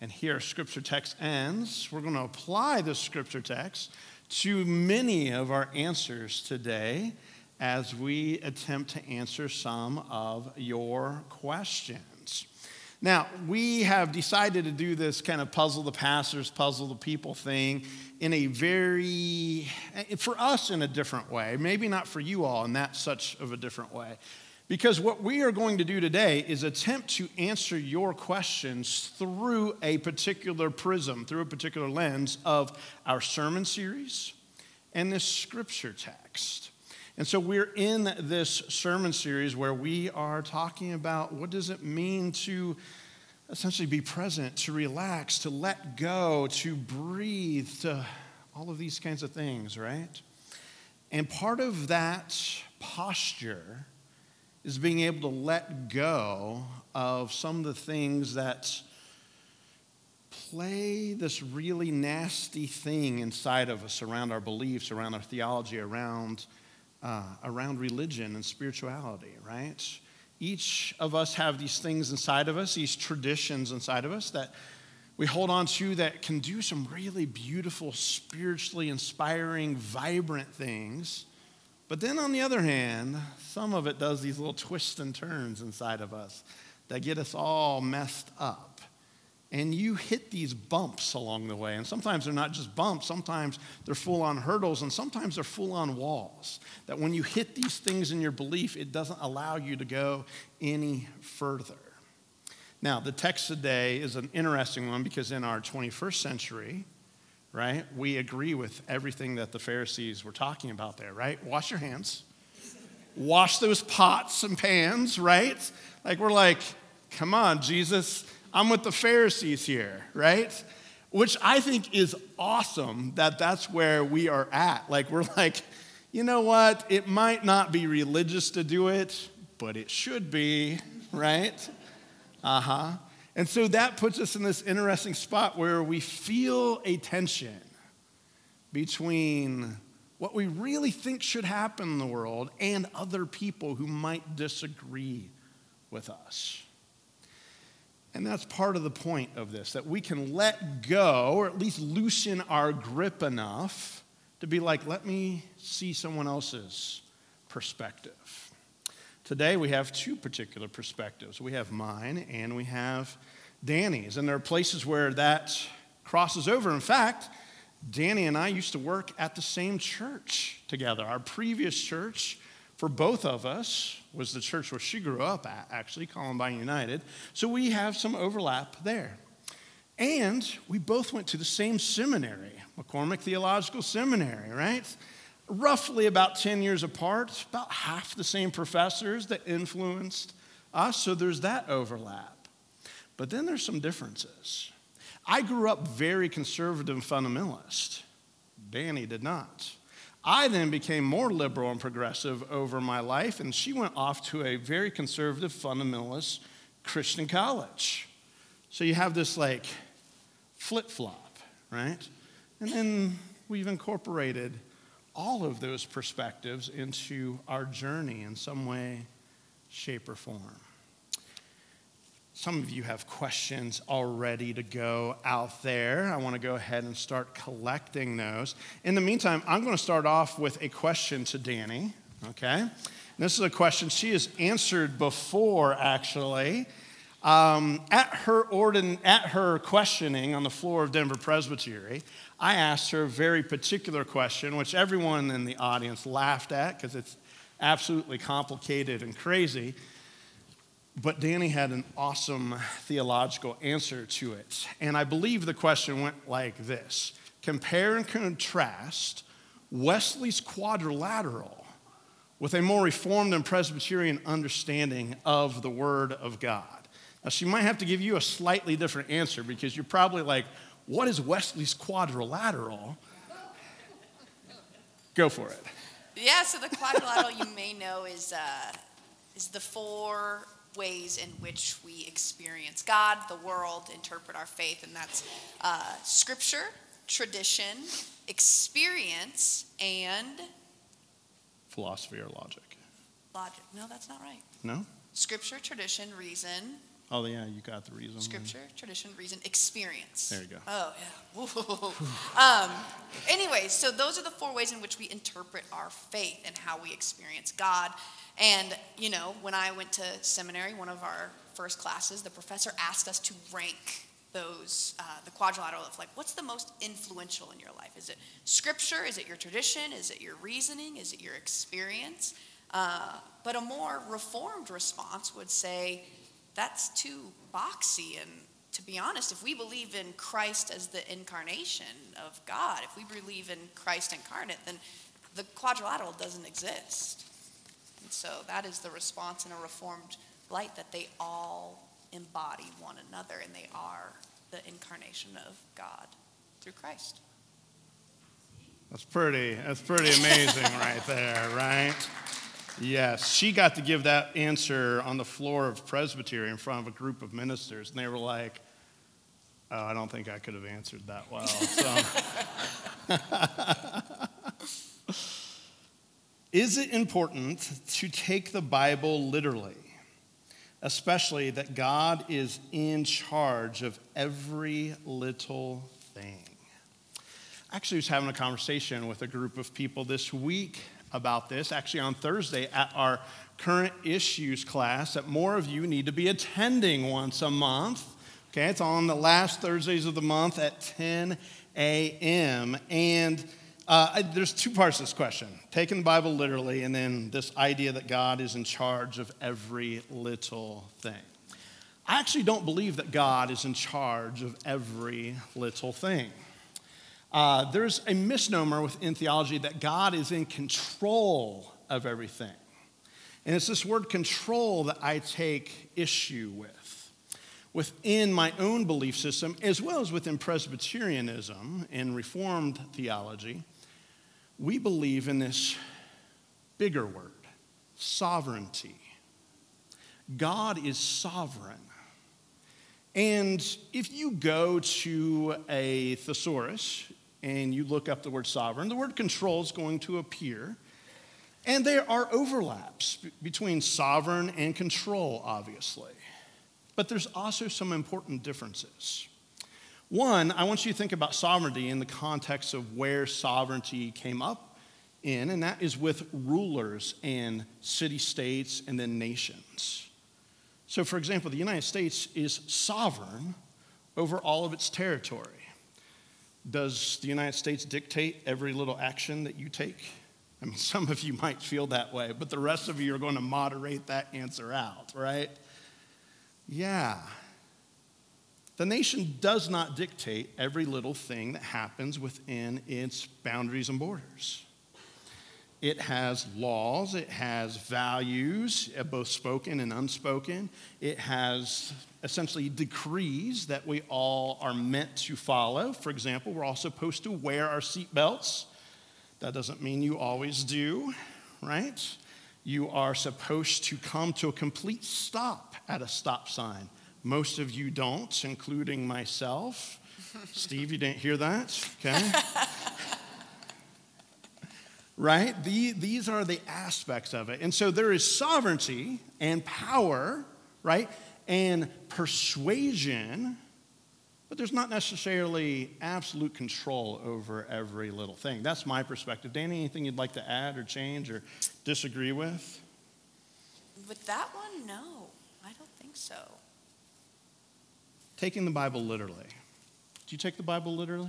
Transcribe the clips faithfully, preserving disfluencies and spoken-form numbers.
And here our scripture text ends. We're going to apply this scripture text to many of our answers today as we attempt to answer some of your questions. Now, we have decided to do this kind of puzzle the pastors, puzzle the people thing in a very, for us in a different way, maybe not for you all in that such of a different way. Because what we are going to do today is attempt to answer your questions through a particular prism, through a particular lens of our sermon series and this scripture text. And so we're in this sermon series where we are talking about what does it mean to essentially be present, to relax, to let go, to breathe, to all of these kinds of things, right? And part of that posture is being able to let go of some of the things that play this really nasty thing inside of us around our beliefs, around our theology, around uh, around religion and spirituality, right? Each of us have these things inside of us, these traditions inside of us that we hold on to that can do some really beautiful, spiritually inspiring, vibrant things. But then on the other hand, some of it does these little twists and turns inside of us that get us all messed up. And you hit these bumps along the way. And sometimes they're not just bumps. Sometimes they're full-on hurdles. And sometimes they're full-on walls. That when you hit these things in your belief, it doesn't allow you to go any further. Now, the text today is an interesting one because in our twenty-first century, right, we agree with everything that the Pharisees were talking about there, right? Wash your hands. Wash those pots and pans, right? Like we're like, come on, Jesus, I'm with the Pharisees here, right? Which I think is awesome that that's where we are at. Like we're like, you know what? It might not be religious to do it, but it should be, right? Uh-huh. And so that puts us in this interesting spot where we feel a tension between what we really think should happen in the world and other people who might disagree with us. And that's part of the point of this, that we can let go or at least loosen our grip enough to be like, let me see someone else's perspective. Today we have two particular perspectives. We have mine and we have Danny's. And there are places where that crosses over. In fact, Danny and I used to work at the same church together. Our previous church for both of us was the church where she grew up at, actually, Columbine United. So we have some overlap there. And we both went to the same seminary, McCormick Theological Seminary, right? Roughly about ten years apart, about half the same professors that influenced us. So there's that overlap. But then there's some differences. I grew up very conservative and fundamentalist. Danny did not. I then became more liberal and progressive over my life, and she went off to a very conservative fundamentalist Christian college. So you have this like flip-flop, right? And then we've incorporated all of those perspectives into our journey in some way, shape, or form. Some of you have questions all ready to go out there. I want to go ahead and start collecting those. In the meantime, I'm going to start off with a question to Danny, okay? And this is a question she has answered before, actually. Um, at her ordin- at her questioning on the floor of Denver Presbytery, I asked her a very particular question, which everyone in the audience laughed at because it's absolutely complicated and crazy. But Danny had an awesome theological answer to it. And I believe the question went like this. Compare and contrast Wesley's quadrilateral with a more Reformed and Presbyterian understanding of the Word of God. Now, she might have to give you a slightly different answer because you're probably like, what is Wesley's quadrilateral? Go for it. Yeah, so the quadrilateral, you may know, is uh, is the four ways in which we experience God, the world, interpret our faith, and that's uh, scripture, tradition, experience, and philosophy or logic. Logic. No, that's not right. No? Scripture, tradition, reason, Oh, yeah, you got the reason. Scripture, tradition, reason, experience. There you go. Oh, yeah. um, anyway, so those are the four ways in which we interpret our faith and how we experience God. And, you know, when I went to seminary, one of our first classes, the professor asked us to rank those, uh, the quadrilateral of like, what's the most influential in your life? Is it Scripture? Is it your tradition? Is it your reasoning? Is it your experience? Uh, but a more reformed response would say, that's too boxy. And to be honest, if we believe in Christ as the incarnation of God, if we believe in Christ incarnate, then the quadrilateral doesn't exist. And so that is the response in a reformed light, that they all embody one another and they are the incarnation of God through Christ. That's pretty, that's pretty amazing right there, right? Yes, she got to give that answer on the floor of Presbytery in front of a group of ministers, and they were like, oh, I don't think I could have answered that well. So. Is it important to take the Bible literally, especially that God is in charge of every little thing? I actually was having a conversation with a group of people this week about this, actually on Thursday at our current issues class that more of you need to be attending once a month. Okay, it's on the last Thursdays of the month at ten a.m. And uh, I, there's two parts to this question, taking the Bible literally and then this idea that God is in charge of every little thing. I actually don't believe that God is in charge of every little thing. Uh, there's a misnomer within theology that God is in control of everything. And it's this word control that I take issue with. Within my own belief system, as well as within Presbyterianism and Reformed theology, we believe in this bigger word, sovereignty. God is sovereign. And if you go to a thesaurus and you look up the word sovereign, the word control is going to appear. And there are overlaps between sovereign and control, obviously. But there's also some important differences. One, I want you to think about sovereignty in the context of where sovereignty came up in, and that is with rulers and city-states and then nations. So, for example, the United States is sovereign over all of its territory. Does the United States dictate every little action that you take? I mean, some of you might feel that way, but the rest of you are going to moderate that answer out, right? Yeah. The nation does not dictate every little thing that happens within its boundaries and borders. It has laws, it has values, both spoken and unspoken. It has essentially decrees that we all are meant to follow. For example, we're all supposed to wear our seatbelts. That doesn't mean you always do, right? You are supposed to come to a complete stop at a stop sign. Most of you don't, including myself. Steve, you didn't hear that? Okay. Right? The, these are the aspects of it. And so there is sovereignty and power, right? And persuasion, but there's not necessarily absolute control over every little thing. That's my perspective. Danny, anything you'd like to add or change or disagree with? With that one, no. I don't think so. Taking the Bible literally. Do you take the Bible literally?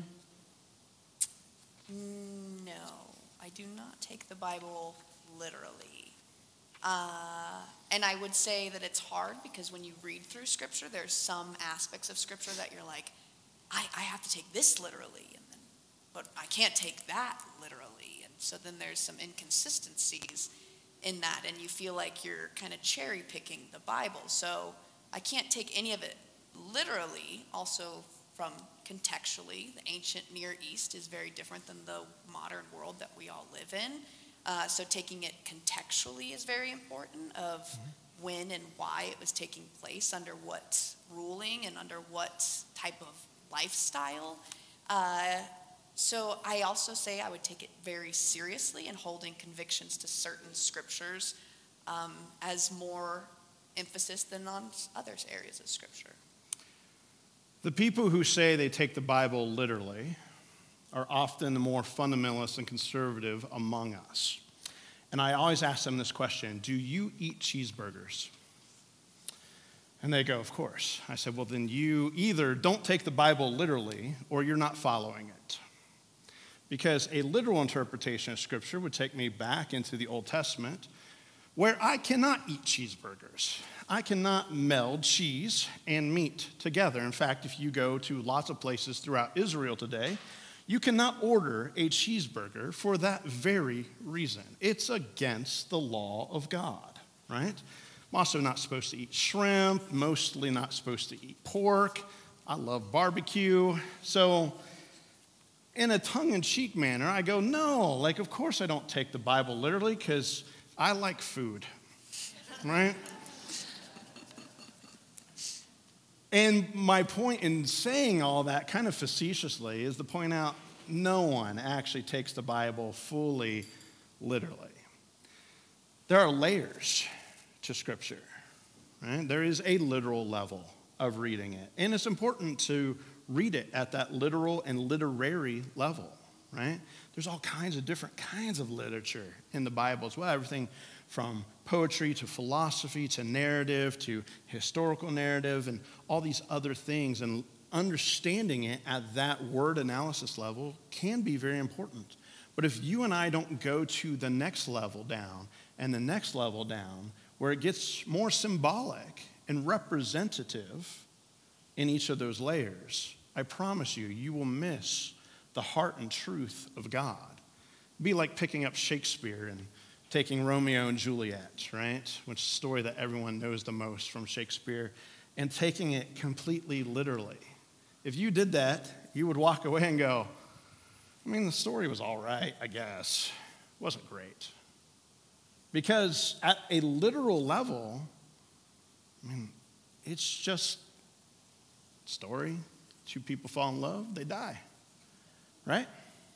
No. I do not take the Bible literally. Uh, and I would say that it's hard because when you read through Scripture, there's some aspects of Scripture that you're like, I, I have to take this literally, and then, but I can't take that literally. And so then there's some inconsistencies in that, and you feel like you're kind of cherry picking the Bible. So I can't take any of it literally. Also, from contextually, the ancient Near East is very different than the modern world that we all live in. Uh, so taking it contextually is very important of mm-hmm. when and why it was taking place, under what ruling and under what type of lifestyle. Uh, so I also say I would take it very seriously in holding convictions to certain scriptures um, as more emphasis than on other areas of Scripture. The people who say they take the Bible literally are often the more fundamentalist and conservative among us. And I always ask them this question: do you eat cheeseburgers? And they go, of course. I said, well, then you either don't take the Bible literally or you're not following it. Because a literal interpretation of Scripture would take me back into the Old Testament, where I cannot eat cheeseburgers. I cannot meld cheese and meat together. In fact, if you go to lots of places throughout Israel today, you cannot order a cheeseburger for that very reason. It's against the law of God, right? I'm also not supposed to eat shrimp, mostly not supposed to eat pork. I love barbecue. So in a tongue-in-cheek manner, I go, no, like, of course I don't take the Bible literally because I like food, right? And my point in saying all that kind of facetiously is to point out no one actually takes the Bible fully literally. There are layers to Scripture, right? There is a literal level of reading it. And it's important to read it at that literal and literary level, right? There's all kinds of different kinds of literature in the Bible as well. Everything from poetry to philosophy to narrative to historical narrative and all these other things. And understanding it at that word analysis level can be very important. But if you and I don't go to the next level down and the next level down, where it gets more symbolic and representative in each of those layers, I promise you, you will miss the heart and truth of God. It'd be like picking up Shakespeare and taking Romeo and Juliet, right? Which is a story that everyone knows the most from Shakespeare, and taking it completely literally. If you did that, you would walk away and go, I mean, the story was all right, I guess. It wasn't great. Because at a literal level, I mean, it's just story. Two people fall in love, they die, right?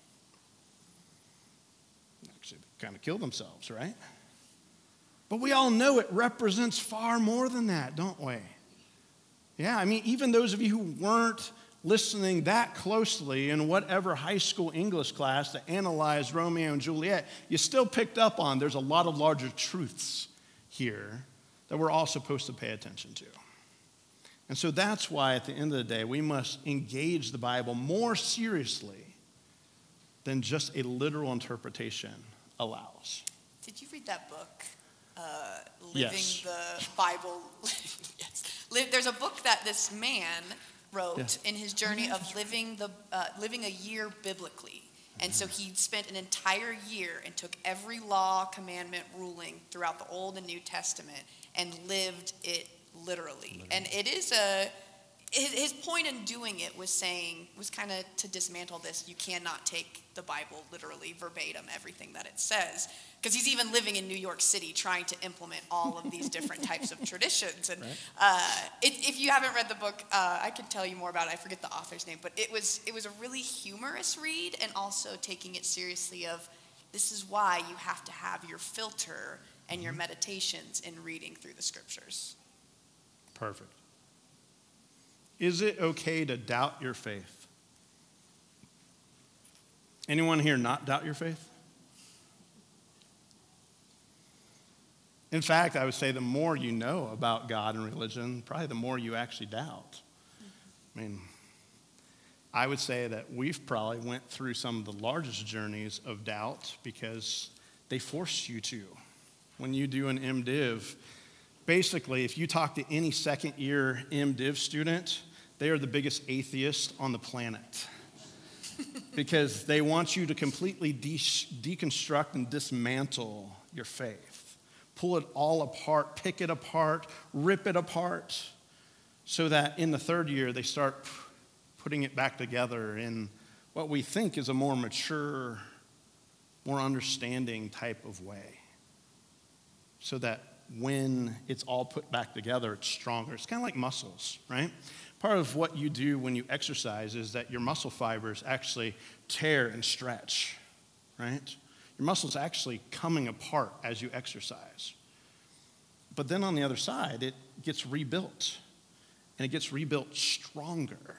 Actually, they kind of kill themselves, right? But we all know it represents far more than that, don't we? Yeah, I mean, even those of you who weren't listening that closely in whatever high school English class that analyzed Romeo and Juliet, you still picked up on there's a lot of larger truths here that we're all supposed to pay attention to. And so that's why at the end of the day, we must engage the Bible more seriously than just a literal interpretation allows. Did you read that book, uh, Living Yes. the Bible? Yes. There's a book that this man wrote Yeah. in his journey of living the uh, living a year biblically. And so he spent an entire year and took every law, commandment, ruling throughout the Old and New Testament and lived it literally. literally. And it is a, his, his point in doing it was saying, was kind of to dismantle this, you cannot take the Bible literally, verbatim, everything that it says. Because he's even living in New York City trying to implement all of these different types of traditions. And right. uh, it, if you haven't read the book, uh, I can tell you more about it. I forget the author's name. But it was it was a really humorous read, and also taking it seriously of, this is why you have to have your filter and your meditations in reading through the Scriptures. Perfect. Is it okay to doubt your faith? Anyone here not doubt your faith? In fact, I would say the more you know about God and religion, probably the more you actually doubt. I mean, I would say that we've probably went through some of the largest journeys of doubt because they force you to. When you do an MDiv, basically, if you talk to any second-year MDiv student, they are the biggest atheist on the planet because they want you to completely de- deconstruct and dismantle your faith. Pull it all apart, pick it apart, rip it apart, so that in the third year they start putting it back together in what we think is a more mature, more understanding type of way. So that when it's all put back together, it's stronger. It's kind of like muscles, right? Part of what you do when you exercise is that your muscle fibers actually tear and stretch, right? Your muscles actually coming apart as you exercise. but then on the other side, it gets rebuilt, and it gets rebuilt stronger.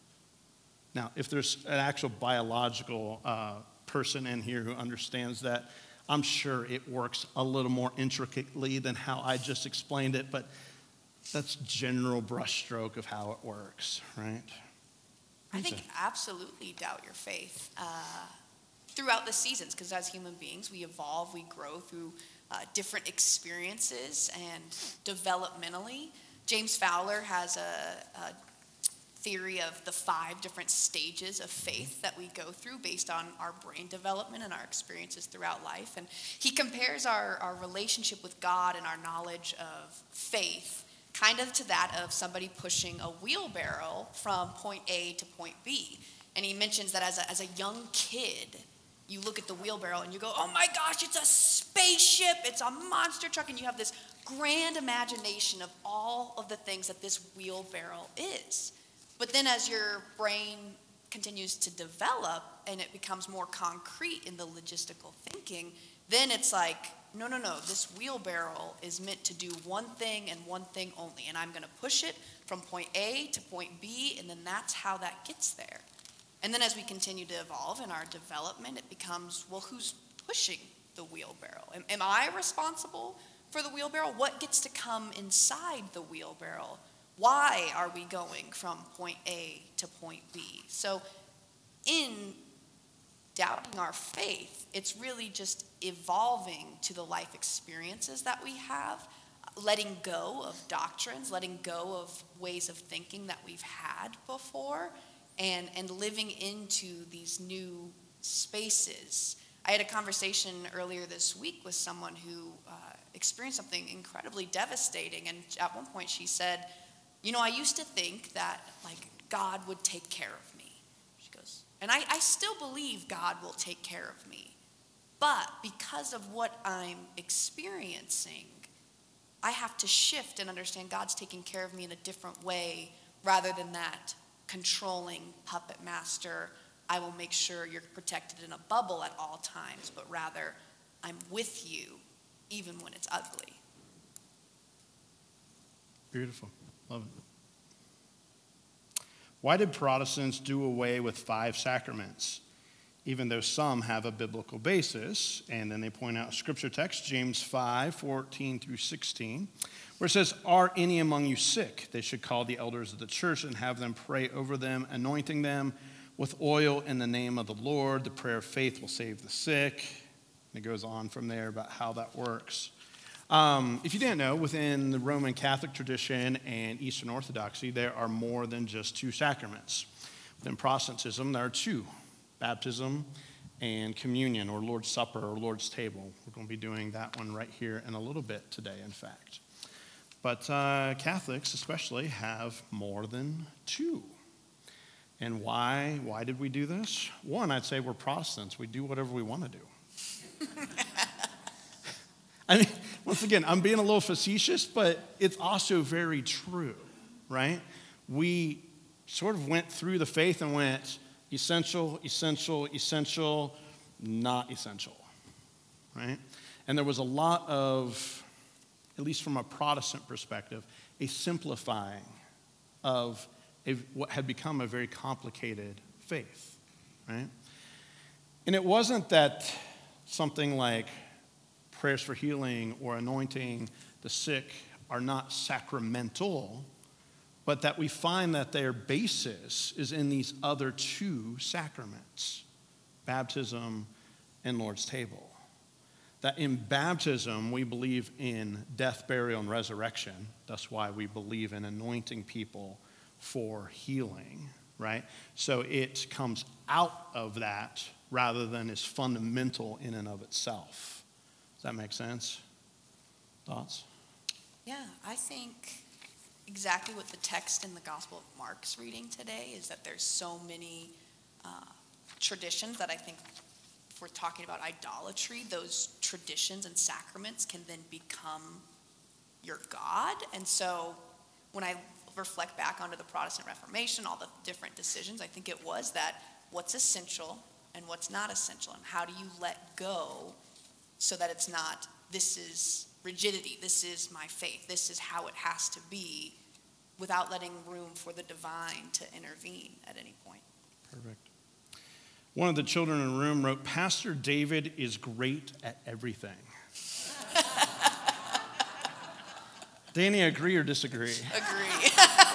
Now, if there's an actual biological uh, person in here who understands that, I'm sure it works a little more intricately than how I just explained it, but that's general brushstroke of how it works, right? I think absolutely doubt your faith uh, throughout the seasons, because as human beings, we evolve, we grow through uh, different experiences and developmentally. James Fowler has a, a theory of the five different stages of faith that we go through based on our brain development and our experiences throughout life. And he compares our, our relationship with God and our knowledge of faith kind of to that of somebody pushing a wheelbarrow from point A to point B. And he mentions that as a, as a young kid, you look at the wheelbarrow and you go, oh my gosh, it's a spaceship, it's a monster truck, and you have this grand imagination of all of the things that this wheelbarrow is. But then as your brain continues to develop and it becomes more concrete in the logistical thinking, then it's like, no, no, no, this wheelbarrow is meant to do one thing and one thing only, and I'm going to push it from point A to point B, and then that's how that gets there. And then as we continue to evolve in our development, it becomes, well, who's pushing the wheelbarrow? Am, am I responsible for the wheelbarrow? What gets to come inside the wheelbarrow? Why are we going from point A to point B? So in doubting our faith, it's really just evolving to the life experiences that we have, letting go of doctrines, letting go of ways of thinking that we've had before, and, and living into these new spaces. I had a conversation earlier this week with someone who uh, experienced something incredibly devastating, and at one point she said, you know, I used to think that, like, God would take care of me. She goes, and I, I still believe God will take care of me. But because of what I'm experiencing, I have to shift and understand God's taking care of me in a different way rather than that controlling puppet master, I will make sure you're protected in a bubble at all times, but rather I'm with you even when it's ugly. Beautiful. Love it. Why did Protestants do away with five sacraments, even though some have a biblical basis? And then they point out scripture text, James five, fourteen through sixteen, where it says, are any among you sick? They should call the elders of the church and have them pray over them, anointing them with oil in the name of the Lord. The prayer of faith will save the sick. And it goes on from there about how that works. Um, if you didn't know, within the Roman Catholic tradition and Eastern Orthodoxy, there are more than just two sacraments. Within Protestantism, there are two, baptism and communion, or Lord's Supper, or Lord's Table. We're going to be doing that one right here in a little bit today, in fact. But uh, Catholics especially have more than two. And why, why did we do this? One, I'd say we're Protestants. We do whatever we want to do. I mean, once again, I'm being a little facetious, but it's also very true, right? We sort of went through the faith and went essential, essential, essential, not essential, right? And there was a lot of, at least from a Protestant perspective, a simplifying of a, what had become a very complicated faith, right? And it wasn't that something like prayers for healing or anointing the sick are not sacramental, but that we find that their basis is in these other two sacraments, baptism and Lord's table. That in baptism, we believe in death, burial, and resurrection. That's why we believe in anointing people for healing, right? So it comes out of that rather than is fundamental in and of itself. Does that make sense? Thoughts? Yeah, I think exactly what the text in the Gospel of Mark's reading today is that there's so many uh, traditions that I think if we're talking about idolatry, those traditions and sacraments can then become your God. And so when I reflect back onto the Protestant Reformation, all the different decisions, I think it was that what's essential and what's not essential, and how do you let go so that it's not, this is rigidity. This is my faith. This is how it has to be, without letting room for the divine to intervene at any point. Perfect. One of the children in the room wrote, Pastor David is great at everything. Danny, agree or disagree? Agree.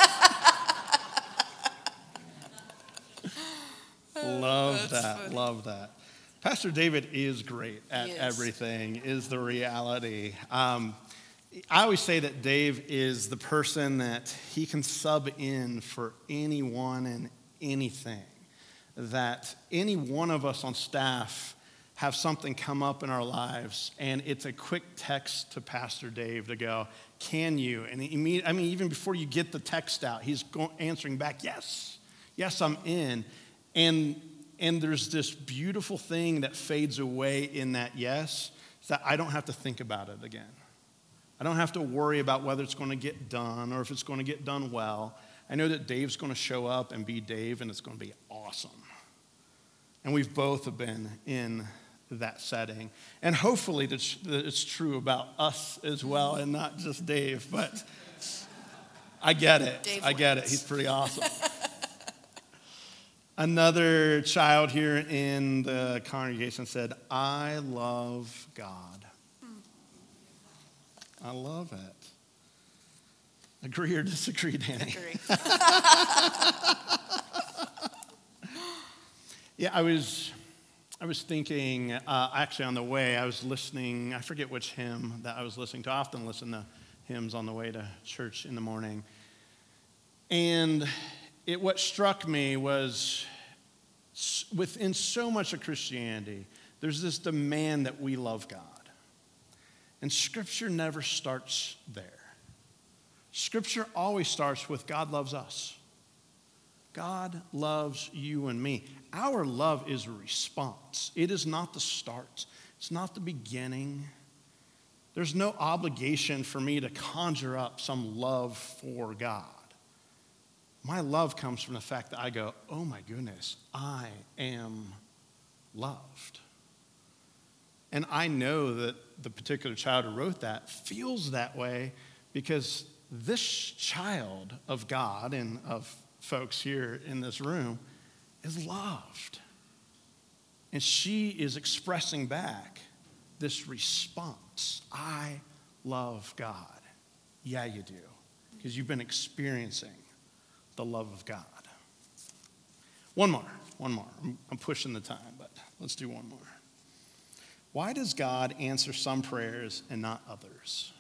Love That's that, funny. love that. Pastor David is great at He is. everything, is the reality. Um, I always say that Dave is the person that he can sub in for anyone and anything. That any one of us on staff have something come up in our lives, and it's a quick text to Pastor Dave to go, can you? And he imme- I mean, even before you get the text out, he's go- answering back, yes, yes, I'm in. And, and there's this beautiful thing that fades away in that yes, is that I don't have to think about it again. I don't have to worry about whether it's going to get done or if it's going to get done well. I know that Dave's going to show up and be Dave, and it's going to be awesome. And we've both have been in that setting. And hopefully that's, that it's true about us as well and not just Dave. But I get it. Dave I get it. wins. He's pretty awesome. Another child here in the congregation said, I love God. I love it. Agree or disagree, Danny? Agree. Yeah, I was I was thinking, uh, actually on the way, I was listening, I forget which hymn that I was listening to. I often listen to hymns on the way to church in the morning. And it, what struck me was s- within so much of Christianity, there's this demand that we love God. And Scripture never starts there. Scripture always starts with God loves us. God loves you and me. Our love is a response. It is not the start. It's not the beginning. There's no obligation for me to conjure up some love for God. My love comes from the fact that I go, oh my goodness, I am loved. And I know that the particular child who wrote that feels that way because this child of God and of folks here in this room is loved. And she is expressing back this response. I love God. Yeah, you do. Because you've been experiencing the love of God. One more. One more. I'm, I'm pushing the time, but let's do one more. Why does God answer some prayers and not others?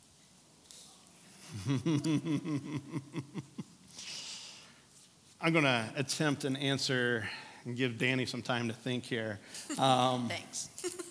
I'm going to attempt an answer and give Danny some time to think here. Um, Thanks.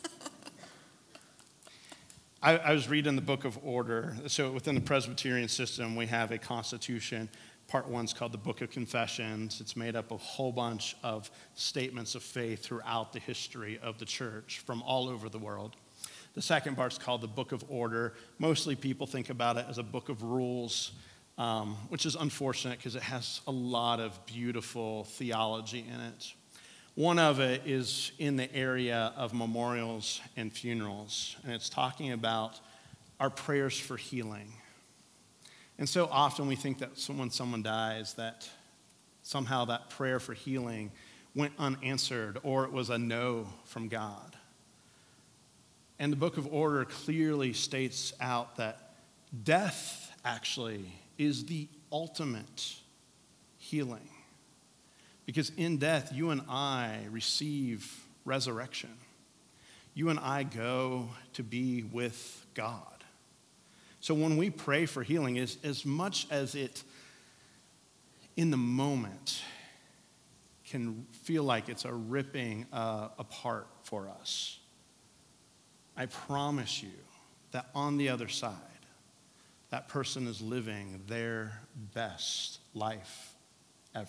I, I was reading the Book of Order. So within the Presbyterian system, we have a constitution. Part one's called the Book of Confessions. It's made up of a whole bunch of statements of faith throughout the history of the church from all over the world. The second part's called the Book of Order. Mostly people think about it as a book of rules, um, which is unfortunate because it has a lot of beautiful theology in it. One of it is in the area of memorials and funerals, and it's talking about our prayers for healing. And so often we think that when someone dies, that somehow that prayer for healing went unanswered or it was a no from God. And the Book of Order clearly states out that death actually is the ultimate healing. Because in death, you and I receive resurrection. You and I go to be with God. So when we pray for healing, is as much as it, in the moment, can feel like it's a ripping uh, apart for us, I promise you that on the other side, that person is living their best life ever.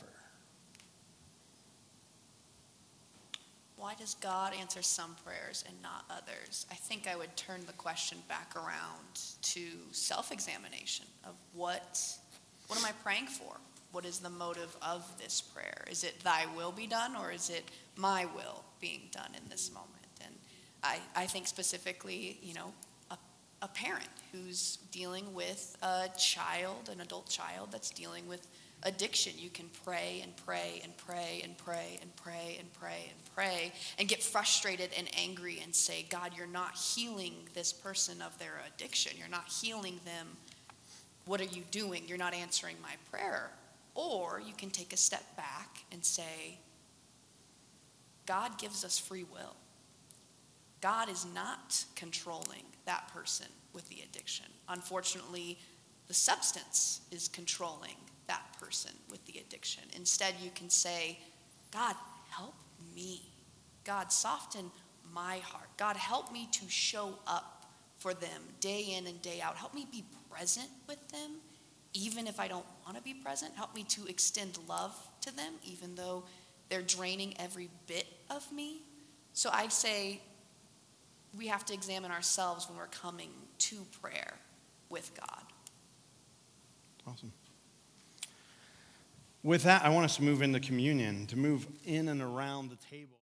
Why does God answer some prayers and not others? I think I would turn the question back around to self-examination of what, what am I praying for? What is the motive of this prayer? Is it thy will be done, or is it my will being done in this moment? And I, I think specifically, you know, a a parent who's dealing with a child, an adult child that's dealing with addiction. You can pray and pray and pray and pray and pray and pray and pray and get frustrated and angry and say, God, you're not healing this person of their addiction. You're not healing them. What are you doing? You're not answering my prayer. Or you can take a step back and say, God gives us free will. God is not controlling that person with the addiction. Unfortunately, the substance is controlling that person with the addiction. Instead, you can say, God, help me. God, soften my heart. God, help me to show up for them day in and day out. Help me be present with them, even if I don't want to be present. Help me to extend love to them, even though they're draining every bit of me. So I say we have to examine ourselves when we're coming to prayer with God. Awesome. With that, I want us to move into communion, to move in and around the table.